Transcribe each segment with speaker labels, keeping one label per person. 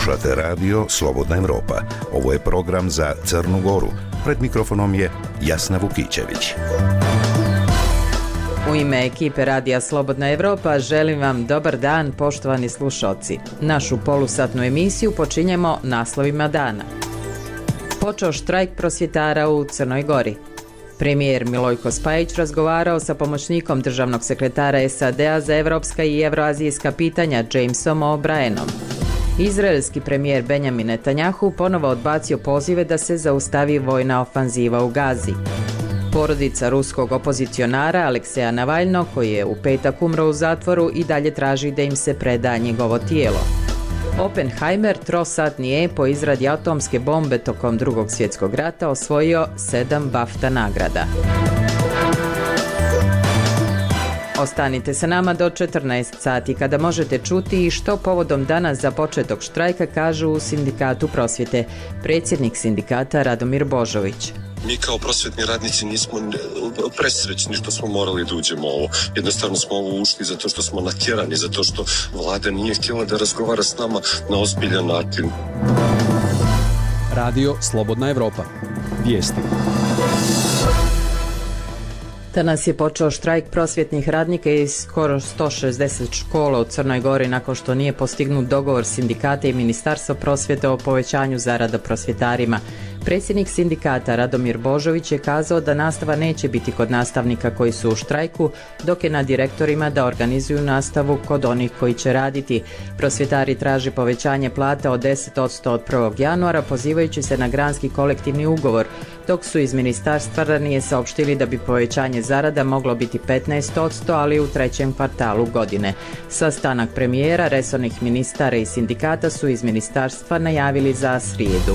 Speaker 1: Slušate radio Slobodna Evropa. Ovo je program za Crnu Goru. Pred mikrofonom je Jasna Vukićević.
Speaker 2: U ime ekipe radija Slobodna Evropa želim vam dobar dan, poštovani slušalci. Našu polusatnu emisiju počinjemo naslovima dana. Počeo štrajk prosvjetara u Crnoj Gori. Premijer Milojko Spajić razgovarao sa pomoćnikom državnog sekretara SAD-a za evropska i evroazijska pitanja Jamesom O'Brienom. Izraelski premijer Benjamin Netanjahu ponovo odbacio pozive da se zaustavi vojna ofanziva u Gazi. Porodica ruskog opozicionara Alekseja Navaljnog, koji je u petak umro u zatvoru, i dalje traži da im se preda njegovo tijelo. Oppenheimer, trosatni po izradi atomske bombe tokom Drugog svjetskog rata, osvojio 7 BAFTA nagrada. Ostanite sa nama do 14 sati kada možete čuti i što povodom danas započetog štrajka kažu u Sindikatu prosvjete. Predsjednik sindikata Radomir Božović.
Speaker 3: Mi kao prosvjetni radnici nismo presrećni što smo morali da uđemo ovo. Jednostavno smo ovo ušli zato što smo natjerani, zato što vlada nije htjela da razgovara s nama na ozbiljan način.
Speaker 4: Radio Slobodna Evropa. Vijesti.
Speaker 2: Danas je počeo štrajk prosvjetnih radnika iz skoro 160 škola u Crnoj Gori nakon što nije postignut dogovor sindikata i Ministarstva prosvjete o povećanju zarada prosvjetarima. Predsjednik sindikata Radomir Božović je kazao da nastava neće biti kod nastavnika koji su u štrajku, dok je na direktorima da organizuju nastavu kod onih koji će raditi. Prosvjetari traži povećanje plata od 10% od 1. januara, pozivajući se na granski kolektivni ugovor, dok su iz ministarstva ranije saopštili da bi povećanje zarada moglo biti 15%, ali u trećem kvartalu godine. Sastanak premijera, resornih ministara i sindikata su iz ministarstva najavili za srijedu.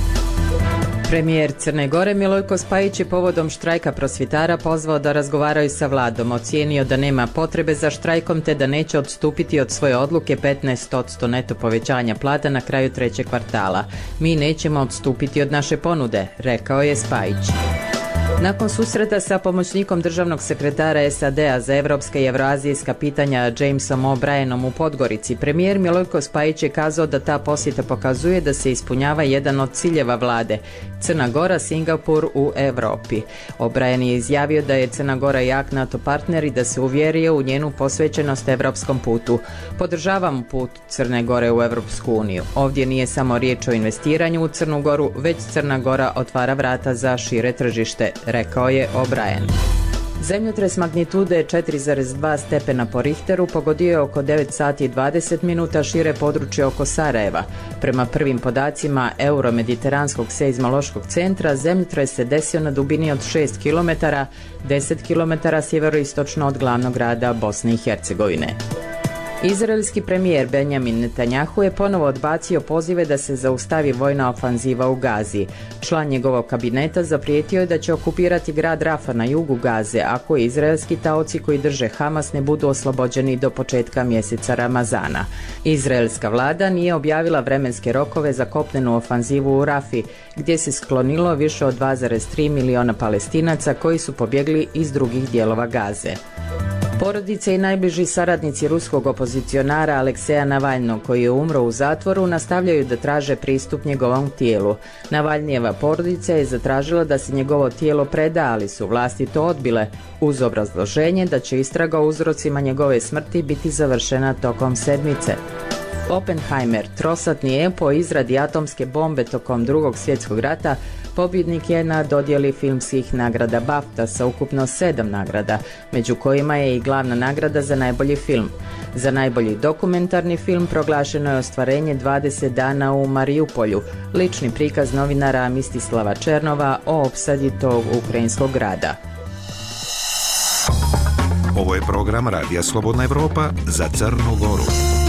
Speaker 2: Premijer Crne Gore Milojko Spajić je povodom štrajka prosvjetara pozvao da razgovaraju sa vladom, ocijenio da nema potrebe za štrajkom te da neće odstupiti od svoje odluke 15% neto povećanja plata na kraju trećeg kvartala. Mi nećemo odstupiti od naše ponude, rekao je Spajić. Nakon susreta sa pomoćnikom državnog sekretara SAD-a za evropska i evroazijska pitanja Jamesom O'Brienom u Podgorici, premijer Milojko Spajić je kazao da ta posjeta pokazuje da se ispunjava jedan od ciljeva vlade, Crna Gora, Singapur u Europi. O'Brien je izjavio da je Crna Gora jak NATO partner i da se uvjerio u njenu posvećenost evropskom putu. Podržavam put Crne Gore u Evropsku uniju. Ovdje nije samo riječ o investiranju u Crnu Goru, već Crna Gora otvara vrata za šire tržište, rekao je O'Brien. Zemljotres magnitude 4,2 stepena po Richteru pogodio je oko 9 sati i 20 minuta šire područje oko Sarajeva. Prema prvim podacima Euromediteranskog seizmološkog centra, zemljotres se desio na dubini od 6 km, 10 km sjeveroistočno od glavnog grada Bosne i Hercegovine. Izraelski premijer Benjamin Netanjahu je ponovo odbacio pozive da se zaustavi vojna ofanziva u Gazi. Član njegovog kabineta zaprijetio je da će okupirati grad Rafa na jugu Gaze ako izraelski taoci koji drže Hamas ne budu oslobođeni do početka mjeseca Ramazana. Izraelska vlada nije objavila vremenske rokove za kopnenu ofanzivu u Rafi, gdje se sklonilo više od 2,3 miliona Palestinaca koji su pobjegli iz drugih dijelova Gaze. Porodice i najbliži saradnici ruskog opozicionara Alekseja Navaljnog, koji je umro u zatvoru, nastavljaju da traže pristup njegovom tijelu. Navaljnijeva porodica je zatražila da se njegovo tijelo preda, ali su vlasti to odbile, uz obrazloženje da će istraga o uzrocima njegove smrti biti završena tokom sedmice. Oppenheimer, trosatni po izradi atomske bombe tokom Drugog svjetskog rata, pobjednik je na dodjeli filmskih nagrada BAFTA sa ukupno 7 nagrada, među kojima je i glavna nagrada za najbolji film. Za najbolji dokumentarni film proglašeno je ostvarenje 20 dana u Mariupolju, lični prikaz novinara Mistislava Černova o opsadi tog ukrajinskog grada.
Speaker 1: Ovo je program Radija Slobodna Evropa za Crnu Goru.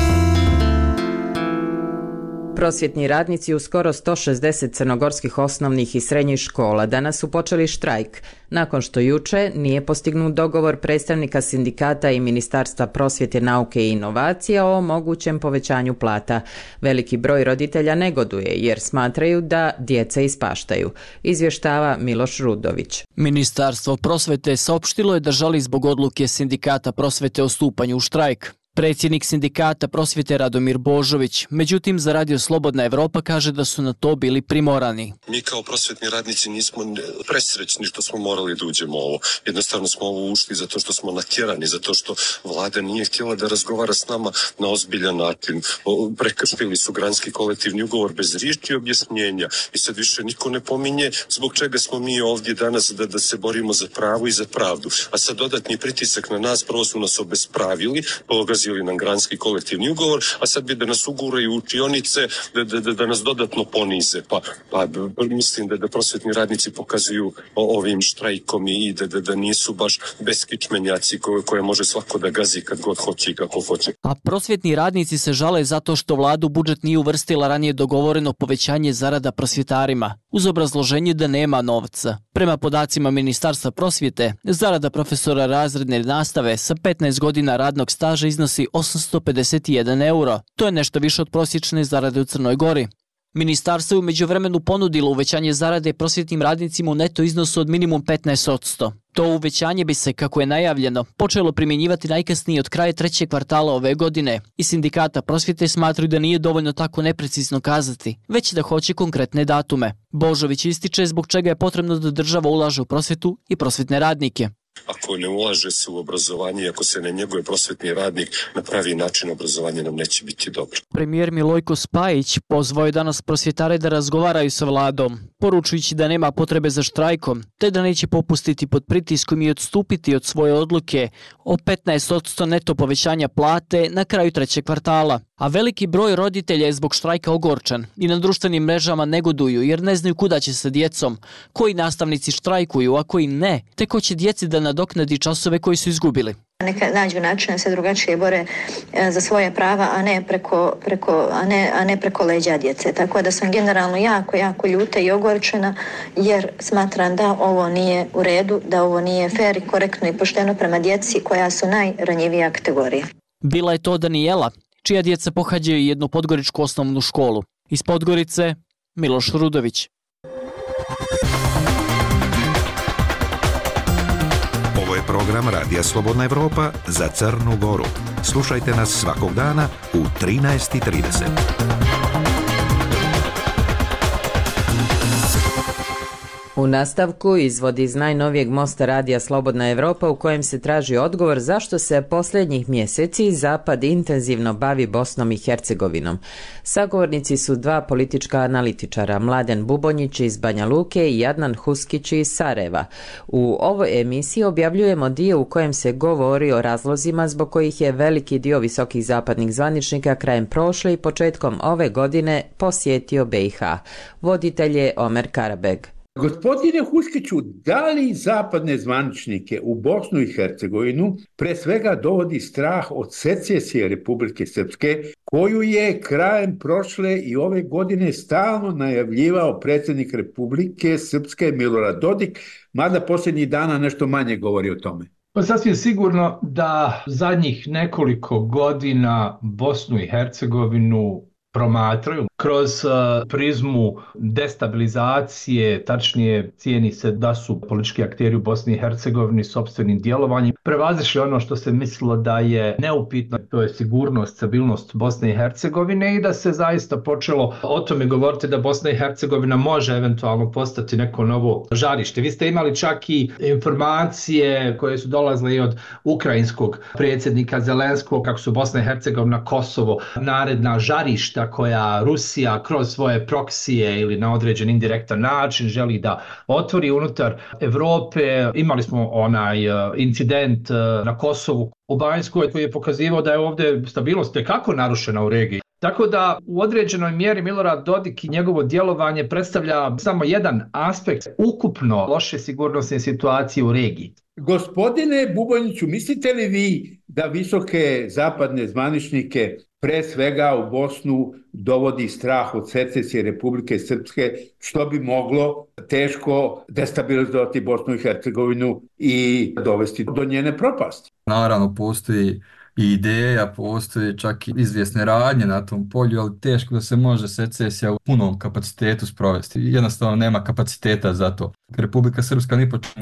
Speaker 2: Prosvjetni radnici u skoro 160 crnogorskih osnovnih i srednjih škola danas su počeli štrajk, nakon što juče nije postignut dogovor predstavnika sindikata i Ministarstva prosvjete, nauke i inovacija o mogućem povećanju plata. Veliki broj roditelja negoduje jer smatraju da djeca ispaštaju, izvještava Miloš Rudović.
Speaker 5: Ministarstvo prosvjete saopštilo je da žali zbog odluke sindikata prosvjete o stupanju u štrajk. Predsjednik sindikata prosvjete Radomir Božović, međutim za Radio Slobodna Evropa kaže da su na to bili primorani.
Speaker 3: Mi kao prosvjetni radnici nismo presrećni što smo morali da uđemo u ovo. Jednostavno smo ovo ušli zato što smo natjerani, zato što vlada nije htjela da razgovara s nama na ozbiljan način. Prekršili su granski kolektivni ugovor bez riječi i objašnjenja. I sad više niko ne pominje zbog čega smo mi ovdje danas da se borimo za pravo i za pravdu. A sad dodatni pritisak na nas, prvo su nas obespravili, pogazili nam granski kolektivni ugovor, a sad bi da nas uguraju učionice, da nas dodatno ponize. Pa mislim da prosvjetni radnici pokazuju ovim štrajkom i da nisu baš beskičmenjaci koje može svako da gazi kad god hoće i kako hoće.
Speaker 5: A prosvjetni radnici se žale zato što vlada u budžet nije uvrstila ranije dogovoreno povećanje zarada prosvjetarima, uz obrazloženje da nema novca. Prema podacima Ministarstva prosvjete, zarada profesora razredne nastave sa 15 godina radnog staža iznosi 851 euro. To je nešto više od prosječne zarade u Crnoj Gori. Ministarstvo je u međuvremenu ponudilo uvećanje zarade prosvjetnim radnicima u neto iznosu od minimum 15%. To uvećanje bi se, kako je najavljeno, počelo primjenjivati najkasnije od kraja trećeg kvartala ove godine i sindikata prosvjete smatraju da nije dovoljno tako neprecizno kazati, već da hoće konkretne datume. Božović ističe zbog čega je potrebno da država ulaže u prosvjetu i prosvjetne radnike.
Speaker 3: Ako ne ulaže se u obrazovanje i ako se ne njeguje prosvjetni radnik na pravi način, obrazovanje nam neće biti dobro.
Speaker 5: Premijer Milojko Spajić pozvao je danas prosvjetare da razgovaraju sa vladom, poručujući da nema potrebe za štrajkom, te da neće popustiti pod pritiskom i odstupiti od svoje odluke o 15% neto povećanja plate na kraju trećeg kvartala. A veliki broj roditelja je zbog štrajka ogorčan i na društvenim mrežama negoduju jer ne znaju kuda će sa djecom, koji nastavnici štrajkuju, a koji ne, te ko će djeci da nadoknadi časove koji su izgubili.
Speaker 6: Neka nađu način da se drugačije bore za svoje prava, a ne preko leđa djece. Tako da sam generalno jako ljuta i ogorčena jer smatram da ovo nije u redu, da ovo nije fer i korektno i pošteno prema djeci koja su najranjivija kategorija.
Speaker 5: Bila je to Danijela, čija djeca pohađaju jednu podgoričku osnovnu školu. Iz Podgorice, Miloš Rudović.
Speaker 1: Ovo je program Radija Slobodna Evropa za Crnu Goru. Slušajte nas svakog dana u 13:30.
Speaker 2: U nastavku izvod iz najnovijeg mosta Radija Slobodna Evropa u kojem se traži odgovor zašto se posljednjih mjeseci Zapad intenzivno bavi Bosnom i Hercegovinom. Sagovornici su dva politička analitičara, Mladen Bubonjić iz Banja Luke i Adnan Huskić iz Sarajeva. U ovoj emisiji objavljujemo dio u kojem se govori o razlozima zbog kojih je veliki dio visokih zapadnih zvaničnika krajem prošle i početkom ove godine posjetio BiH. Voditelj je Omer Karabeg.
Speaker 7: Gospodine Huskiću, da li zapadne zvaničnike u Bosnu i Hercegovinu pre svega dovodi strah od secesije Republike Srpske, koju je krajem prošle i ove godine stalno najavljivao predsjednik Republike Srpske Milorad Dodik, mada posljednjih dana nešto manje govori o tome?
Speaker 8: Pa sasvim sigurno da zadnjih nekoliko godina Bosnu i Hercegovinu promatraju kroz prizmu destabilizacije, tačnije cijeni se da su politički akteri u Bosni i Hercegovini sopstvenim djelovanjem prevazišli ono što se mislilo da je neupitno, to je sigurnost, stabilnost Bosne i Hercegovine i da se zaista počelo o tome govoriti da Bosna i Hercegovina može eventualno postati neko novo žarište. Vi ste imali čak i informacije koje su dolazile i od ukrajinskog predsjednika Zelenskog kako su Bosna i Hercegovina, Kosovo naredna žarišta koja Rusija kroz svoje proksije ili na određen indirektan način želi da otvori unutar Evrope. Imali smo onaj incident na Kosovu u Banjskoj koji je pokazivao da je ovdje stabilnost tekako narušena u regiji. Tako da u određenoj mjeri Milorad Dodik i njegovo djelovanje predstavlja samo jedan aspekt ukupno loše sigurnosne situacije u regiji.
Speaker 7: Gospodine Bubonjiću, mislite li vi da visoke zapadne zvaničnike pre svega u Bosnu dovodi strah od secesije Republike Srpske, što bi moglo teško destabilizovati Bosnu i Hercegovinu i dovesti do njene propasti?
Speaker 9: Naravno, postoji i ideja, postoji čak i izvjesne radnje na tom polju, ali teško da se može secesija u punom kapacitetu sprovesti. Jednostavno nema kapaciteta za to. Republika Srpska ni po čemu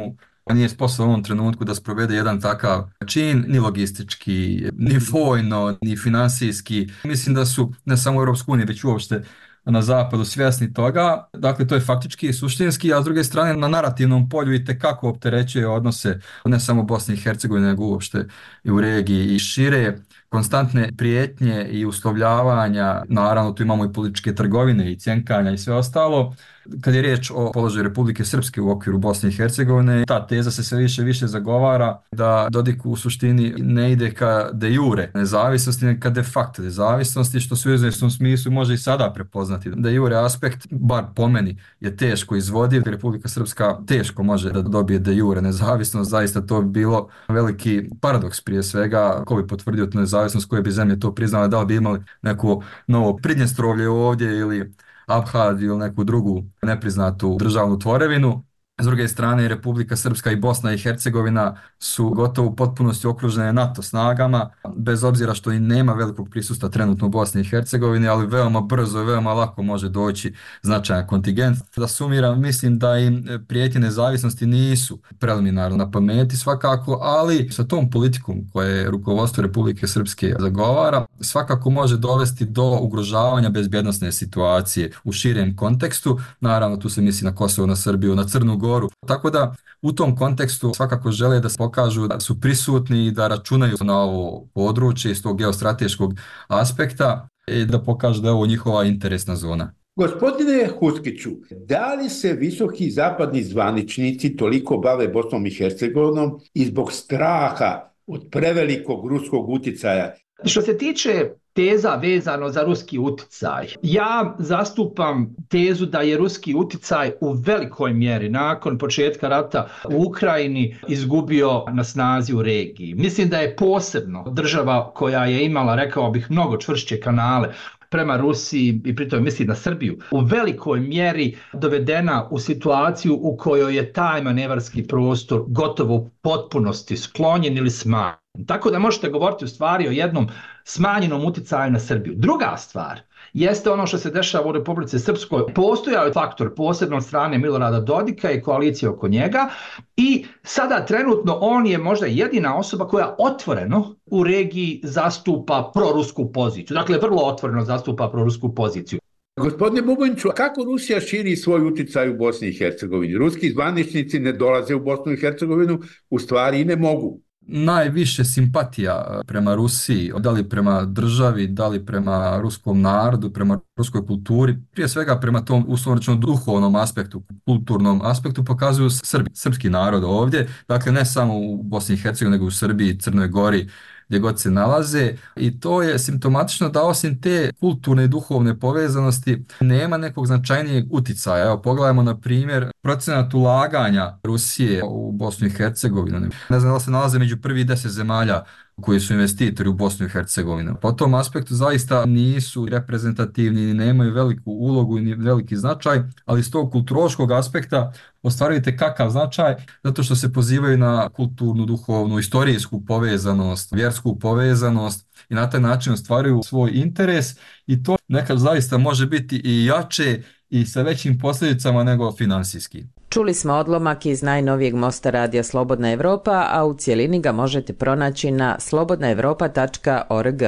Speaker 9: nije sposoban u ovom trenutku da sprovede jedan takav čin, ni logistički, ni vojno, ni finansijski. Mislim da su ne samo u Europskoj uniji, već uopšte na zapadu svjesni toga. Dakle, to je faktički i suštinski, a s druge strane na narativnom polju itekako opterećuje odnose ne samo Bosne i Hercegovine, nego uopšte i u regiji i šire. Konstantne prijetnje i uslovljavanja, naravno tu imamo i političke trgovine i cjenkanja i sve ostalo. Kad je riječ o položaju Republike Srpske u okviru Bosne i Hercegovine, ta teza se sve više zagovara da Dodik u suštini ne ide ka de jure nezavisnosti, nego ka de facto nezavisnosti, što se u izvjesnom smislu može i sada prepoznati. De jure aspekt, bar po meni, je teško izvodiv. Republika Srpska teško može da dobije de jure nezavisnost, zaista to bi bilo veliki paradoks prije svega, ko bi potvrdio tu nezavisnost, koje bi zemlje to priznale, da li bi imali neko novo Pridnjestrovlje ovdje ili Abhaziju ili neku drugu nepriznatu državnu tvorevinu. S druge strane, Republika Srpska i Bosna i Hercegovina su gotovo u potpunosti okružene NATO snagama, bez obzira što i nema velikog prisustva trenutno u Bosni i Hercegovini, ali veoma brzo i veoma lako može doći značajan kontingent. Da sumiram, mislim da im prijetnje nezavisnosti nisu preliminarno na pameti svakako, ali sa tom politikom koje rukovodstvo Republike Srpske zagovara, svakako može dovesti do ugrožavanja bezbjednosne situacije u širem kontekstu. Naravno, tu se misli na Kosovo, na Srbiju, na Crnu Goru. Tako da u tom kontekstu svakako žele da se pokažu da su prisutni i da računaju na ovo područje iz tog geostrateškog aspekta i da pokažu da je ovo njihova interesna zona.
Speaker 7: Gospodine Huskiću, da li se visoki zapadni zvaničnici toliko bave Bosnom i Hercegovinom i zbog straha od prevelikog ruskog uticaja?
Speaker 8: Što se tiče teza vezano za ruski uticaj, ja zastupam tezu da je ruski uticaj u velikoj mjeri nakon početka rata u Ukrajini izgubio na snazi u regiji. Mislim da je posebno država koja je imala, rekao bih, mnogo čvršće kanale prema Rusiji i pritom mislim na Srbiju, u velikoj mjeri dovedena u situaciju u kojoj je taj manevarski prostor gotovo u potpunosti sklonjen ili smanjen. Tako da možete govoriti u stvari o jednom smanjenom uticaju na Srbiju. Druga stvar jeste ono što se dešava u Republici Srpskoj. Postojao je faktor posebno od strane Milorada Dodika i koalicije oko njega i sada trenutno on je možda jedina osoba koja otvoreno u regiji zastupa prorusku poziciju. Dakle, vrlo otvoreno zastupa prorusku poziciju.
Speaker 7: Gospodine Bubaniću, kako Rusija širi svoj uticaj u Bosni i Hercegovini? Ruski zvaničnici ne dolaze u Bosnu i Hercegovinu, u stvari i ne mogu.
Speaker 9: Najviše simpatija prema Rusiji, da li prema državi, da li prema ruskom narodu, prema ruskoj kulturi, prije svega prema tom uslovno duhovnom aspektu, kulturnom aspektu pokazuju srpski narod ovdje, dakle ne samo u Bosni i Hercegovini, nego u Srbiji, Crnoj Gori, gdje god se nalaze, i to je simptomatično da osim te kulturne i duhovne povezanosti nema nekog značajnijeg uticaja. Evo, pogledajmo na primjer procenat ulaganja Rusije u Bosnu i Hercegovinu. Ne znam da li se nalaze među prvih 10 zemalja koji su investitori u Bosnu i Hercegovinu. Po tom aspektu zaista nisu reprezentativni, nemaju veliku ulogu i veliki značaj, ali iz tog kulturološkog aspekta ostvarujete kakav značaj, zato što se pozivaju na kulturnu, duhovnu, istorijsku povezanost, vjersku povezanost i na taj način ostvaruju svoj interes i to nekad zaista može biti i jače i sa većim posljedicama nego finansijski.
Speaker 2: Čuli smo odlomak iz najnovijeg mosta radija Slobodna Evropa, a u cijelini ga možete pronaći na slobodnaevropa.org.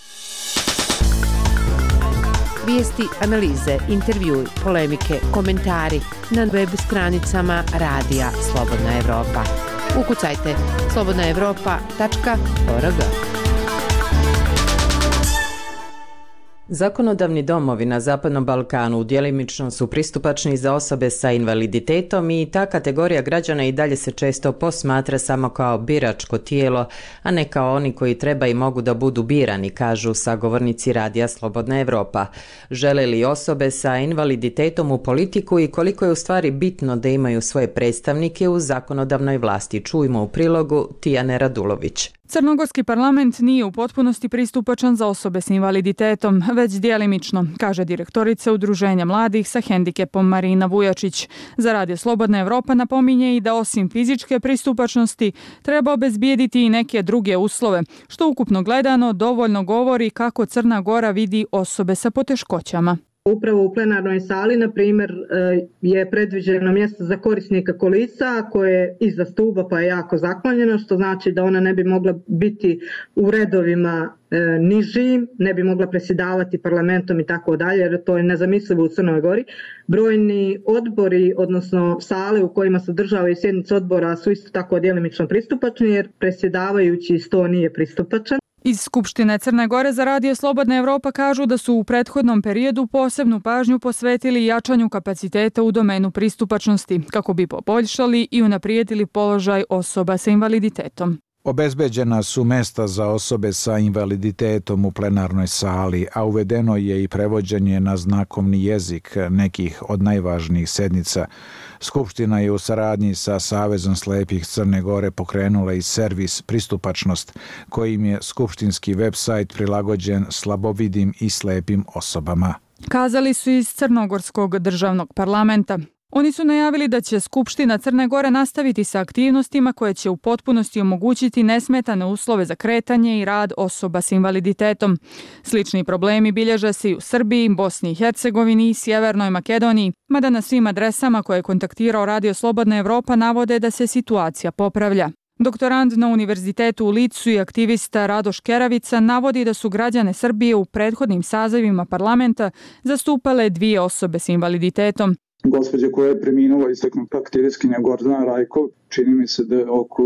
Speaker 10: Vijesti, analize, intervjui, polemike, komentari na web stranicama radija Slobodna Evropa. Ukucajte slobodnaevropa.org.
Speaker 2: Zakonodavni domovi na Zapadnom Balkanu djelimično su pristupačni za osobe sa invaliditetom i ta kategorija građana i dalje se često posmatra samo kao biračko tijelo, a ne kao oni koji treba i mogu da budu birani, kažu sagovornici radija Slobodna Evropa. Žele li osobe sa invaliditetom u politiku i koliko je u stvari bitno da imaju svoje predstavnike u zakonodavnoj vlasti? Čujmo u prilogu Tijane Radulović.
Speaker 11: Crnogorski parlament nije u potpunosti pristupačan za osobe s invaliditetom, već djelimično, kaže direktorica Udruženja mladih sa hendikepom Marina Vujačić. Za Radio Slobodna Evropa napominje i da osim fizičke pristupačnosti treba obezbijediti i neke druge uslove, što ukupno gledano dovoljno govori kako Crna Gora vidi osobe sa poteškoćama.
Speaker 12: Upravo u plenarnoj sali, na primjer, je predviđeno mjesto za korisnika kolica koje je iza stuba pa je jako zaklonjeno, što znači da ona ne bi mogla biti u redovima nižim, ne bi mogla predsjedavati parlamentom i tako dalje, jer to je nezamislivo u Crnoj Gori. Brojni odbori, odnosno sale u kojima se održavaju sjednice odbora su isto tako djelimično pristupačni, jer predsjedavajući isto nije pristupačan.
Speaker 11: Iz Skupštine Crne Gore za Radio Slobodna Evropa kažu da su u prethodnom periodu posebnu pažnju posvetili jačanju kapaciteta u domenu pristupačnosti, kako bi poboljšali i unaprijedili položaj osoba sa invaliditetom.
Speaker 13: Obezbeđena su mesta za osobe sa invaliditetom u plenarnoj sali, a uvedeno je i prevođenje na znakovni jezik nekih od najvažnijih sednica. Skupština je u saradnji sa Savezom slepih Crne Gore pokrenula i servis Pristupačnost, kojim je skupštinski web-sajt prilagođen slabovidim i slepim osobama.
Speaker 11: Kazali su iz Crnogorskog državnog parlamenta. Oni su najavili da će Skupština Crne Gore nastaviti sa aktivnostima koje će u potpunosti omogućiti nesmetane uslove za kretanje i rad osoba s invaliditetom. Slični problemi bilježe se i u Srbiji, Bosni i Hercegovini i Sjevernoj Makedoniji, mada na svim adresama koje je kontaktirao Radio Slobodna Evropa navode da se situacija popravlja. Doktorand na Univerzitetu u Licu i aktivista Radoš Keravica navodi da su građane Srbije u prethodnim sazivima parlamenta zastupale 2 osobe s invaliditetom.
Speaker 14: Gospođa koja je preminula, istaknuta aktivistkinja Gordana Rajkov, čini mi se da je oko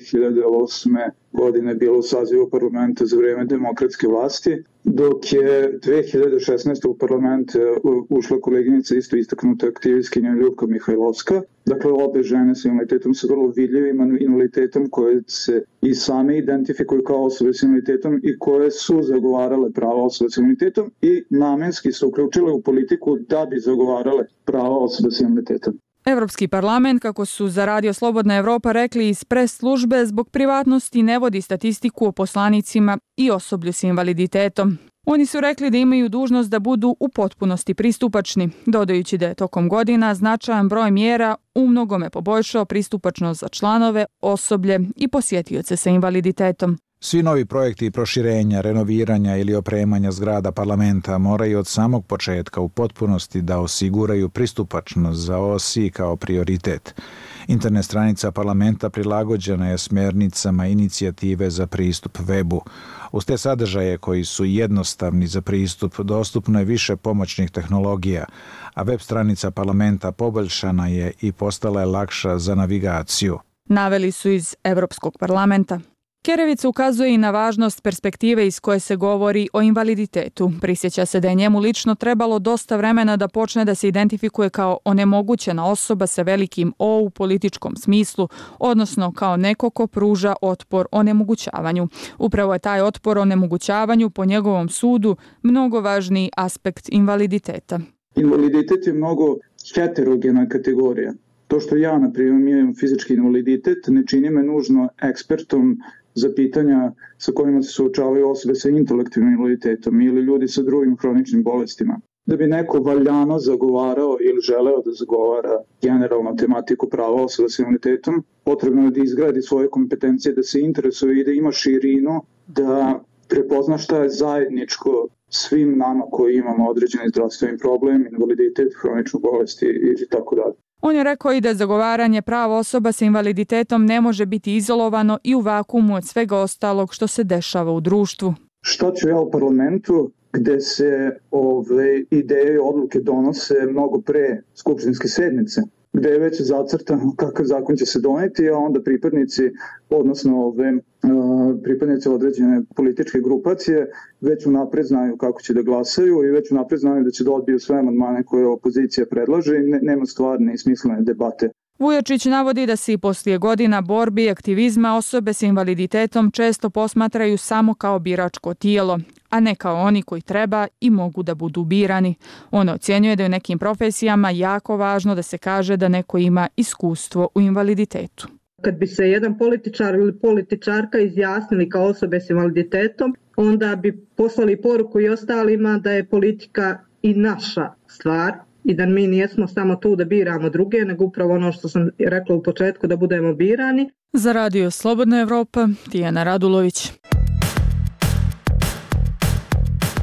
Speaker 14: 2008. godine bila u sazivu parlamenta za vrijeme demokratske vlasti, dok je 2016. u parlament ušla koleginica isto istaknuta aktivistkinja Ljubka Mihajlovska. Dakle, obe žene s invaliditetom su vrlo vidljivim invaliditetom koje se i same identifikuju kao osobe s invaliditetom i koje su zagovarale prava osobe s invaliditetom i namenski su uključile u politiku da bi zagovarale prava osobe s invaliditetom.
Speaker 11: Evropski parlament, kako su za Radio Slobodna Evropa rekli iz pres službe, zbog privatnosti ne vodi statistiku o poslanicima i osoblju s invaliditetom. Oni su rekli da imaju dužnost da budu u potpunosti pristupačni, dodajući da je tokom godina značajan broj mjera u mnogome poboljšao pristupačnost za članove, osoblje i posjetioce sa invaliditetom.
Speaker 13: Svi novi projekti proširenja, renoviranja ili opremanja zgrada parlamenta moraju od samog početka u potpunosti da osiguraju pristupačnost za OSI kao prioritet. Internet stranica parlamenta prilagođena je smjernicama inicijative za pristup webu. Uz te sadržaje koji su jednostavni za pristup, dostupno je više pomoćnih tehnologija, a web stranica parlamenta poboljšana je i postala je lakša za navigaciju.
Speaker 11: Naveli su iz Evropskog parlamenta. Kerevica ukazuje i na važnost perspektive iz koje se govori o invaliditetu. Prisjeća se da je njemu lično trebalo dosta vremena da počne da se identifikuje kao onemogućena osoba sa velikim O u političkom smislu, odnosno kao neko ko pruža otpor onemogućavanju. Upravo je taj otpor onemogućavanju po njegovom sudu mnogo važniji aspekt invaliditeta.
Speaker 14: Invaliditet je mnogo heterogena kategorija. To što ja, na primjer, imam fizički invaliditet, ne čini me nužno ekspertom za pitanja sa kojima se suočavaju osobe sa intelektualnim invaliditetom ili ljudi sa drugim hroničnim bolestima. Da bi neko valjano zagovarao ili želeo da zagovara generalnu tematiku prava osoba sa invaliditetom, potrebno je da izgradi svoje kompetencije, da se interesuje i da ima širinu, da prepozna šta je zajedničko svim nama koji imamo određeni zdravstveni problem, invaliditet, hroničnu bolest i tako dalje.
Speaker 11: On je rekao i da zagovaranje prava osoba sa invaliditetom ne može biti izolovano i u vakuumu od svega ostalog što se dešava u društvu.
Speaker 14: Šta ću ja u parlamentu gde se ideje i odluke donose mnogo pre skupštinske sednice, gde je već zacrtano kakav zakon će se doneti, a onda pripadnici, odnosno pripadnici određene političke grupacije već unapred znaju kako će da glasaju i već unapred znaju da će da odbiju sve amandmane koje opozicija predlaže i nema stvarne i smislene debate.
Speaker 11: Vujačić navodi da se i poslije godina borbi i aktivizma osobe s invaliditetom često posmatraju samo kao biračko tijelo, a ne kao oni koji treba i mogu da budu birani. On ocjenjuje da je u nekim profesijama jako važno da se kaže da neko ima iskustvo u invaliditetu.
Speaker 12: Kad bi se jedan političar ili političarka izjasnili kao osobe s invaliditetom, onda bi poslali poruku i ostalima da je politika i naša stvar i da mi nijesmo samo tu da biramo druge, nego upravo ono što sam rekla u početku, da budemo birani.
Speaker 11: Za Radio Slobodna Evropa, Tijana Radulović.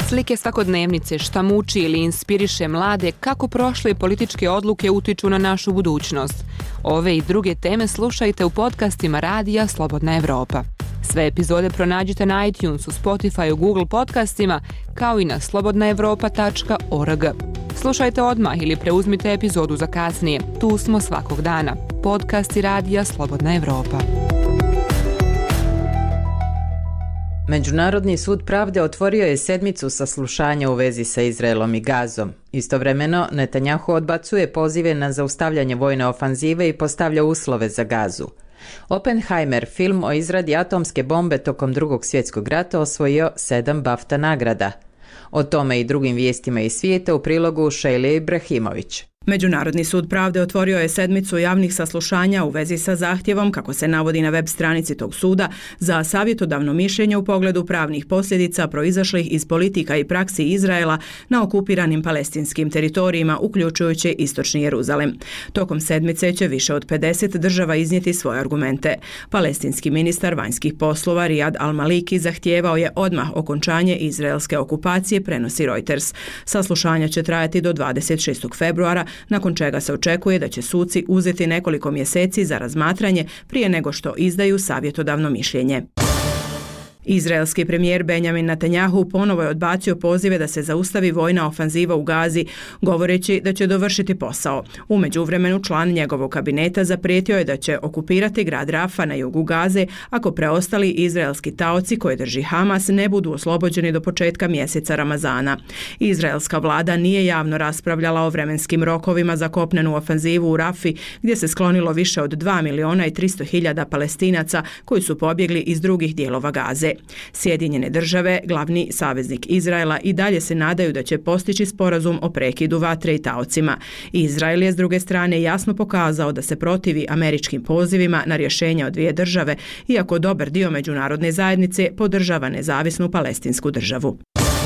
Speaker 15: Slike svakodnevnice, šta muči ili inspiriše mlade, kako prošle političke odluke utiču na našu budućnost. Ove i druge teme slušajte u podcastima Radija Slobodna Evropa. Sve epizode pronađite na iTunesu, Spotifyu, Google podcastima, kao i na slobodnaevropa.org. Slušajte odmah ili preuzmite epizodu za kasnije. Tu smo svakog dana. Podcasti Radija Slobodna Evropa.
Speaker 2: Međunarodni sud pravde otvorio je sedmicu saslušanja u vezi sa Izraelom i Gazom. Istovremeno, Netanjahu odbacuje pozive na zaustavljanje vojne ofanzive i postavlja uslove za Gazu. Oppenheimer, film o izradi atomske bombe tokom Drugog svjetskog rata, osvojio 7 BAFTA nagrada. O tome i drugim vijestima iz svijeta u prilogu Šejlije Ibrahimović.
Speaker 16: Međunarodni sud pravde otvorio je sedmicu javnih saslušanja u vezi sa zahtjevom, kako se navodi na web stranici tog suda, za savjetodavno mišljenje u pogledu pravnih posljedica proizašlih iz politika i praksi Izraela na okupiranim palestinskim teritorijima, uključujući istočni Jeruzalem. Tokom sedmice će više od 50 država iznijeti svoje argumente. Palestinski ministar vanjskih poslova Riyad al-Maliki zahtijevao je odmah okončanje izraelske okupacije, prenosi Reuters. Saslušanja će trajati do 26. februara, nakon čega se očekuje da će suci uzeti nekoliko mjeseci za razmatranje prije nego što izdaju savjetodavno mišljenje. Izraelski premijer Benjamin Netanjahu ponovo je odbacio pozive da se zaustavi vojna ofanziva u Gazi, govoreći da će dovršiti posao. U međuvremenu član njegovog kabineta zaprijetio je da će okupirati grad Rafa na jugu Gaze ako preostali izraelski taoci koje drži Hamas ne budu oslobođeni do početka mjeseca Ramazana. Izraelska vlada nije javno raspravljala o vremenskim rokovima za kopnenu ofanzivu u Rafi, gdje se sklonilo više od 2.300.000 Palestinaca koji su pobjegli iz drugih dijelova Gaze. Sjedinjene države, glavni saveznik Izraela, i dalje se nadaju da će postići sporazum o prekidu vatre i taocima. Izrael je s druge strane jasno pokazao da se protivi američkim pozivima na rješenje od dvije države, iako dobar dio međunarodne zajednice podržava nezavisnu palestinsku državu.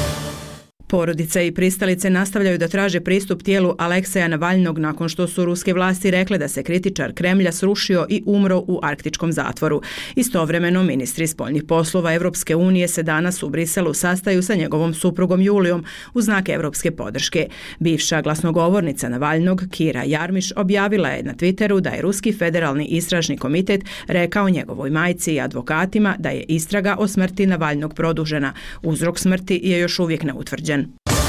Speaker 16: Porodice i pristalice nastavljaju da traže pristup tijelu Alekseja Navalnog nakon što su ruske vlasti rekle da se kritičar Kremlja srušio i umro u arktičkom zatvoru. Istovremeno, ministri spoljnih poslova Evropske unije se danas u Briselu sastaju sa njegovom suprugom Julijom u znak evropske podrške. Bivša glasnogovornica Navalnog, Kira Jarmiš, objavila je na Twitteru da je Ruski federalni istražni komitet rekao njegovoj majci i advokatima da je istraga o smrti Navalnog produžena. Uzrok smrti je još uvijek neutvrđen.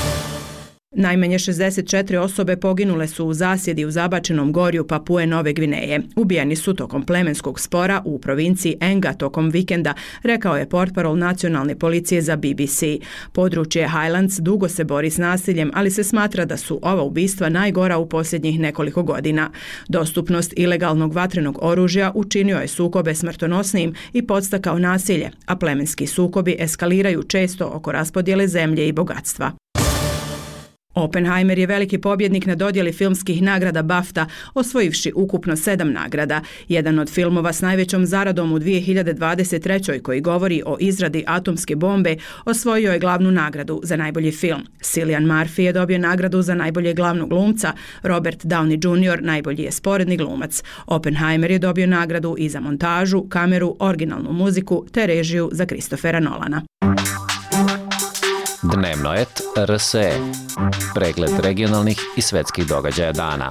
Speaker 16: Najmanje 64 osobe poginule su u zasjedi u zabačenom gorju Papue Nove Gvineje. Ubijeni su tokom plemenskog spora u provinciji Enga tokom vikenda, rekao je portparol nacionalne policije za BBC. Područje Highlands dugo se bori s nasiljem, ali se smatra da su ova ubistva najgora u posljednjih nekoliko godina. Dostupnost ilegalnog vatrenog oružja učinio je sukobe smrtonosnijim i podstakao nasilje, a plemenski sukobi eskaliraju često oko raspodjele zemlje i bogatstva. Oppenheimer je veliki pobjednik na dodjeli filmskih nagrada BAFTA, osvojivši ukupno 7 nagrada. Jedan od filmova s najvećom zaradom u 2023. koji govori o izradi atomske bombe osvojio je glavnu nagradu za najbolji film. Cillian Murphy je dobio nagradu za najboljeg glavnog glumca, Robert Downey Jr. najbolji je sporedni glumac. Oppenheimer je dobio nagradu i za montažu, kameru, originalnu muziku te režiju za Christophera Nolana.
Speaker 17: Dnevno et RSE. Pregled regionalnih i svetskih događaja dana.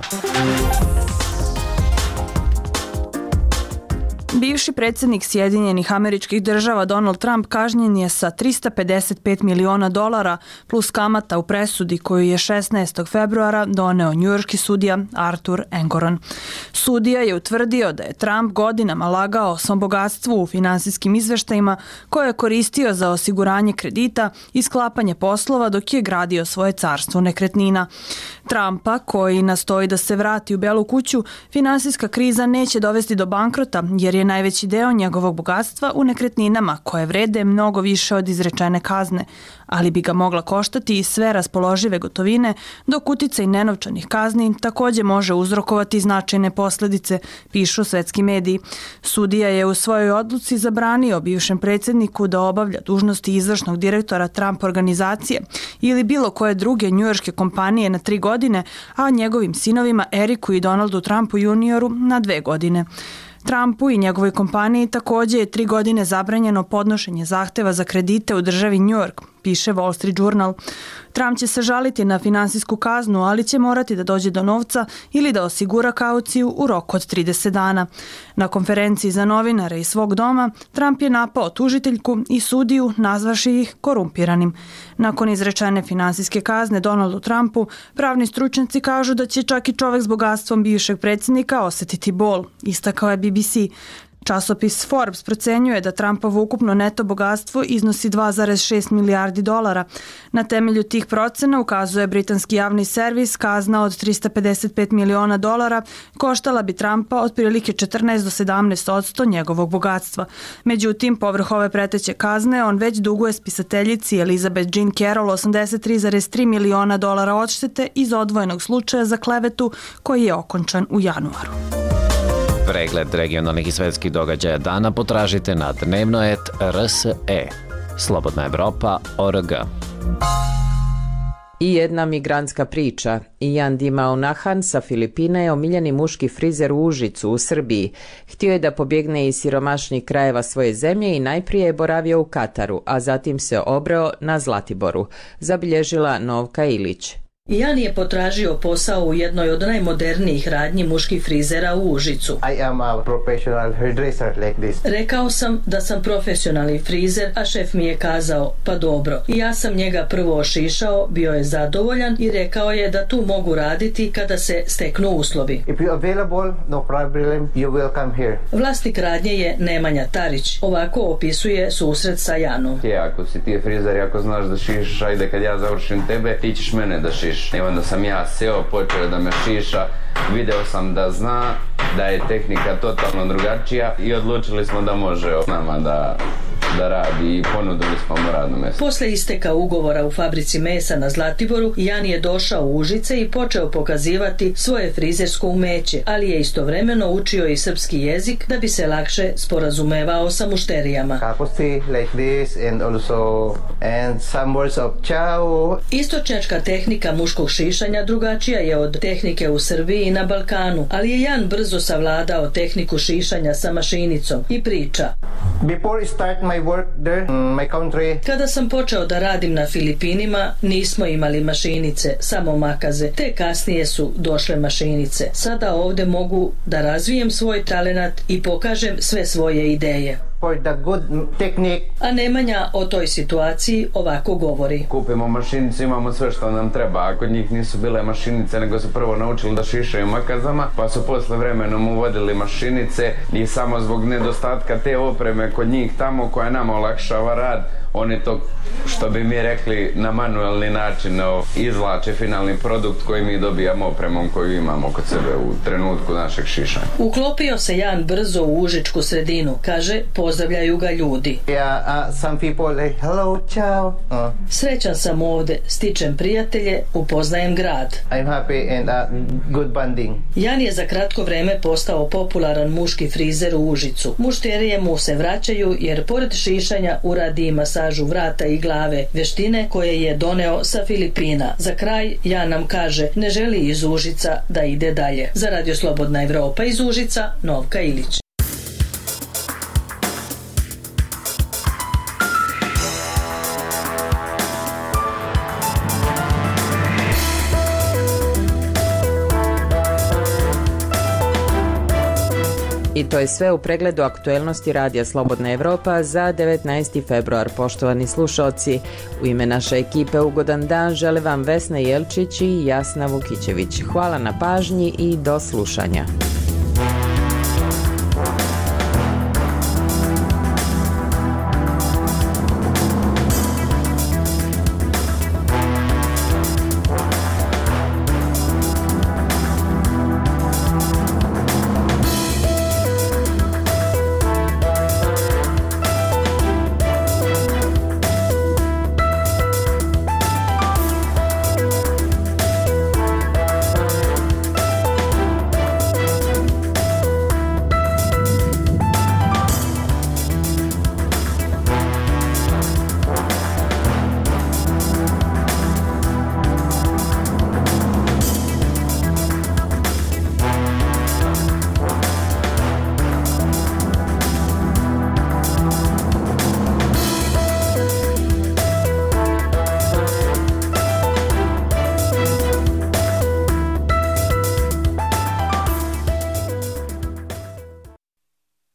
Speaker 18: Bivši predsjednik Sjedinjenih Američkih Država Donald Trump kažnjen je sa $355 miliona plus kamata u presudi koju je 16. februara doneo njujorški sudija Arthur Engoron. Sudija je utvrdio da je Trump godinama lagao o svom bogatstvu u finansijskim izveštajima koje je koristio za osiguranje kredita i sklapanje poslova dok je gradio svoje carstvo nekretnina. Trumpa, koji nastoji da se vrati u Belu kuću, finansijska kriza neće dovesti do bankrota jer je najveći deo njegovog bogatstva u nekretninama koje vrede mnogo više od izrečene kazne, ali bi ga mogla koštati i sve raspoložive gotovine, dok uticaj nenovčanih kazni također može uzrokovati značajne posljedice, pišu svetski mediji. Sudija je u svojoj odluci zabranio bivšem predsjedniku da obavlja dužnosti izvršnog direktora Trump organizacije ili bilo koje druge njujorške kompanije na 3 godine, a njegovim sinovima Eriku i Donaldu Trumpu junioru na 2 godine. Trumpu i njegovoj kompaniji također je 3 godine zabranjeno podnošenje zahteva za kredite u državi New York, piše Wall Street Journal. Trump će se žaliti na finansijsku kaznu, ali će morati da dođe do novca ili da osigura kauciju u roku od 30 dana. Na konferenciji za novinare iz svog doma, Trump je napao tužiteljku i sudiju, nazvaši ih korumpiranim. Nakon izrečene finansijske kazne Donaldu Trumpu, pravni stručnjaci kažu da će čak i čovek s bogatstvom bivšeg predsjednika osetiti bol, istakao je BBC. Časopis Forbes procenjuje da Trumpovo ukupno neto bogatstvo iznosi 2,6 milijardi dolara. Na temelju tih procena, ukazuje britanski javni servis, kazna od 355 miliona dolara koštala bi Trumpa otprilike 14 do 17% njegovog bogatstva. Međutim, povrh ove preteće kazne, on već duguje spisateljici Elizabeth Jean Carroll 83,3 miliona dolara odštete iz odvojenog slučaja za klevetu koji je okončan u januaru.
Speaker 17: Pregled regionalnih i svetskih događaja dana potražite na dnevno.rs.e. Slobodna Evropa.org.
Speaker 2: I jedna migrantska priča. Ian Dimaunahan sa Filipina je omiljeni muški frizer u Užicu u Srbiji. Htio je da pobjegne iz siromašnih krajeva svoje zemlje i najprije je boravio u Kataru, a zatim se obreo na Zlatiboru, zabilježila Novka Ilić.
Speaker 19: Ian je potražio posao u jednoj od najmodernijih radnji muških frizera u Užicu.
Speaker 20: I am a professional hairdresser like this.
Speaker 19: Rekao sam da sam profesionalni frizer, a šef mi je kazao, pa dobro. I ja sam njega prvo ošišao, bio je zadovoljan i rekao je da tu mogu raditi kada se steknu uslovi.
Speaker 20: If you available, no problem, you will come here.
Speaker 19: Vlasnik radnje je Nemanja Tarić. Ovako opisuje susret sa Janom.
Speaker 21: Ako si ti frizer i ako znaš da šišaš, ajde kad ja završim tebe, ti ćeš mene da šišaš. I onda sam ja seo, počeo da me šiša, video sam da zna, da je tehnika totalno drugačija i odlučili smo da može nama da radi i ponudili smo mu radno mjesto.
Speaker 19: Posle isteka ugovora u fabrici mesa na Zlatiboru, Jan je došao u Užice i počeo pokazivati svoje frizersko umeće, ali je istovremeno učio i srpski jezik da bi se lakše sporazumevao sa mušterijama.
Speaker 20: Kako si, like this, and some words of ciao.
Speaker 19: Istočnjačka tehnika muškog šišanja drugačija je od tehnike u Srbiji i na Balkanu, ali je Jan brzo savladao tehniku šišanja sa mašinicom i priča.
Speaker 20: Before I start my work there, my country.
Speaker 19: Kada sam počeo da radim na Filipinima, nismo imali mašinice, samo makaze. Te kasnije su došle mašinice. Sada ovde mogu da razvijem svoj talenat i pokažem sve svoje ideje.
Speaker 20: For the good technique.
Speaker 19: A Nemanja o toj situaciji ovako govori.
Speaker 21: Kupimo mašinicu, imamo sve što nam treba. A kod njih nisu bile mašinice, nego su prvo naučili da šišaju makazama, pa su posle vremenom uvodili mašinice i samo zbog nedostatka te opreme kod njih tamo koja nama olakšava rad, oni to, što bi mi rekli, na manuelni način izvlače finalni produkt koji mi dobijamo opremom koju imamo kod sebe u trenutku našeg šišanja.
Speaker 19: Uklopio se Jan brzo u užičku sredinu, kaže, pozdravljaju ga ljudi.
Speaker 20: Some people like, hello, ciao.
Speaker 19: Srećan sam ovde, stičem prijatelje, upoznajem grad.
Speaker 20: I'm happy and good bonding.
Speaker 19: Jan je za kratko vreme postao popularan muški frizer u Užicu. Mušterije mu se vraćaju jer pored šišanja uradi i masažu vrata i glave, veštine koje je doneo sa Filipina. Za kraj Jan nam kaže, ne želi iz Užica da ide dalje. Za Radio Slobodna Evropa iz Užica, Novka Ilić.
Speaker 2: I to je sve u pregledu aktuelnosti Radija Slobodna Evropa za 19. februar. Poštovani slušalci, u ime naše ekipe ugodan dan žele vam Vesna Jelčić i Jasna Vukićević. Hvala na pažnji i do slušanja.